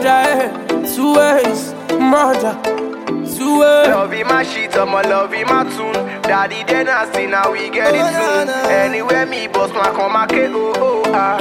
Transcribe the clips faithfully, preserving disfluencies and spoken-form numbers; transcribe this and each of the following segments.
murder, eh? Two ways, murder. Love in my shit, I'm a love in my tune. Daddy then I see now we get it soon. Anywhere me boss my come my K O O ah.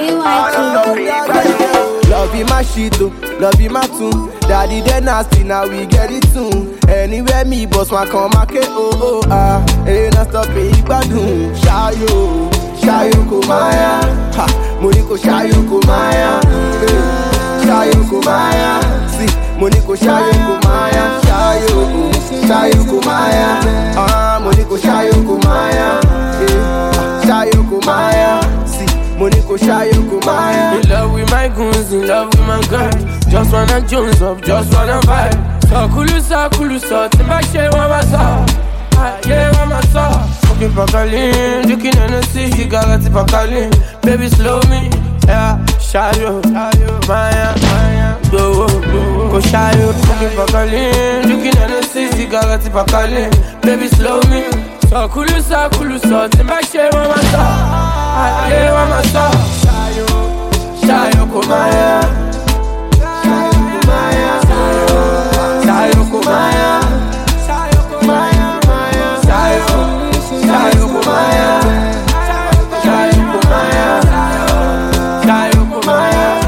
Love in my shit, oh, love in my tune. Daddy then I see now we get it soon. Anywhere me boss my come my K O O ah. Ain't not stop it, badum. Shayo, shayo kumaya, ha, moniko shayo kumaya, shayo kumaya, see, moniko shayo kumaya, shayo, shayo kumaya, ah, moniko shayo kumaya, eh, shayo kumaya, see, moniko shayo kumaya. In love with my goons, in love with my girls. Just wanna jones up, just wanna vibe. So kulusa, kulusa, timba she wama sa, ah, yeah wama sa. Fucking Pakalim, drinking Hennessy, she got a Pakalim. Baby slow me, yeah, shayo, Maya, Maya, go, go, go shayo. Fucking Pakalim, drinking Hennessy, she got a Pakalim. Baby slow me, so kulusa, kulusa, timba she wama sa, ah, yeah wama sa. Shayo, shayo kumaya, shayo kumaya, shayo kumaya, shayo kumaya, shayo. Shayo kumaya, shayo kumaya, shayo kumaya.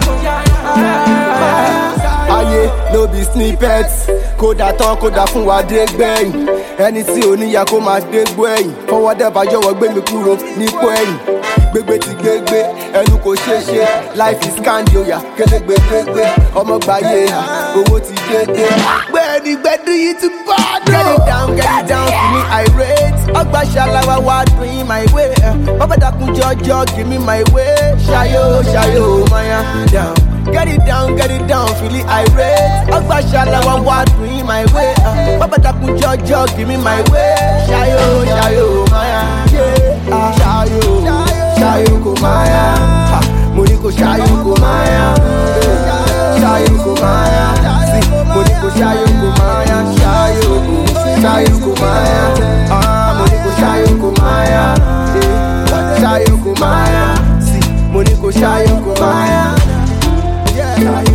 Aye, no be snippets. Kódà tán kódà fún wa dé gbẹ̀yìn. Ẹni tí ò níyà kó máa dé gbẹ̀yìn. Fọwọ́ dẹ́ba jọ̀wọ́ gbé mi kúrò nípò ẹ̀yìn. Gbégbé ti gbégbé, ẹnu kò ṣeé ṣe. Life is candy oya, kélégbé gbégbé. Ọmọ gbàyè, owó ti dédé. Gbẹ̀ni gbẹ̀dú yìí ti bá dùn. Get it down, get it down, give me irate. Ọgbà ṣàlàwà wá bring my way. Bàbá dàkún jọjọ, give me my way. Ṣayó, ṣayó, maya down. Get it down, get it down, feel it irate. Ọgbà ṣàlàwà wá bring my way. Bàbá dàkún jọjọ, give me my way. Ṣayó, ṣayó, maya yeah. Ṣayó, ṣayó kò maya. Mo ní kò ṣayó kò maya. Ṣayó kò maya. Mo ní kò ṣayó kò maya. Ṣayó, ṣayó kò maya. Ah, mo ní kò ṣayó kò maya. Ṣayó kò maya. Mo ní kò ṣayó kò maya. Yeah.